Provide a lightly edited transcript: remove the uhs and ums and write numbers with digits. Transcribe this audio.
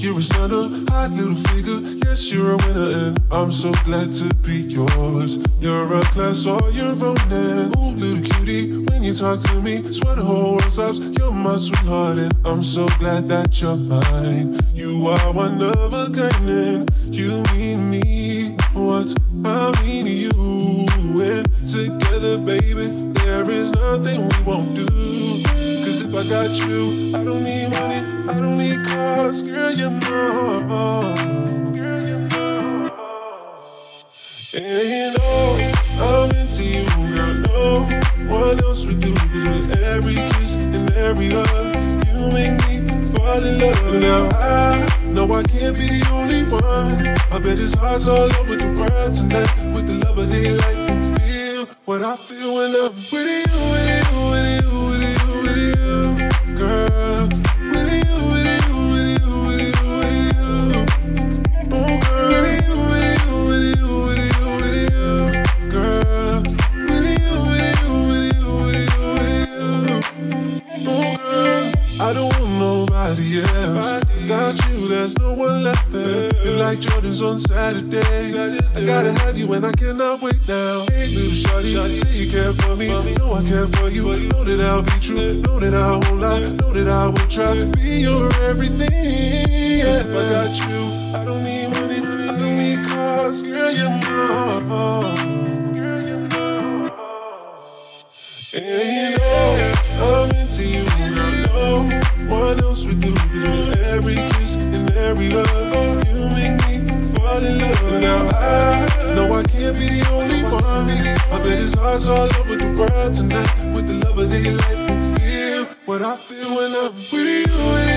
you're a stunner, hot little figure. Yes, you're a winner, and I'm so glad to be yours. You're a class all your own, and ooh, little cutie, when you talk to me, swear the whole world stops. You're my sweetheart, and I'm so glad that you're mine. You are one of a kind, and you mean me what I mean to you. And together, baby, there is nothing we won't do. Cause if I got you, I don't need money, I don't need cars, girl, you know. And you know, I'm into you, girl, no one else would do. Cause with every kiss and every hug, you make me fall in love. Now I know I can't be the only one. I bet his heart's all over the world tonight. With the love of their life and feel what I feel when I'm with you, with you, with you, with you, with you, girl. With you, with you, with you, with you, with you, oh girl. With you, with you, with you, with you, with you, girl. With you, with you, with you, with you, with you, oh girl. I don't want nobody else. Without you, there's no one left there. You're like Jordans on Saturday. I gotta have you and I cannot wait now. Hey, little shawty, say you care for me. Know I care for you. Know that I'll be true. Know that I won't lie. Know that I will try to be your everything. Cause if I got you, I don't need money. I don't need cars. Girl, you're mine. And you know, I'm into you, girl, no one else would do. Cause with every kiss and every hug, you make me fall in love. Now I know I can't be the only one. I bet his heart's all over the world tonight. With the love of their life and feel what I feel when I'm with you, with you.